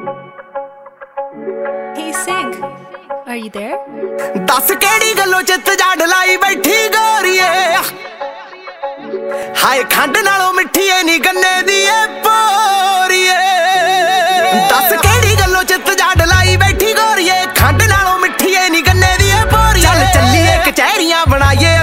Hey Sig, are you there? दस केड़ी गल्लों चित जाड़ लाई बैठी गोरीए हाय खंड नालों मिठी ऐ नी गन्ने दी पोरीए दस केड़ी गल्लों चित जाड़ लाई बैठी गोरीए खंड नालों मिठी ऐ नी गन्ने दी पोरीए चल चलिए कचहरियां बनाइए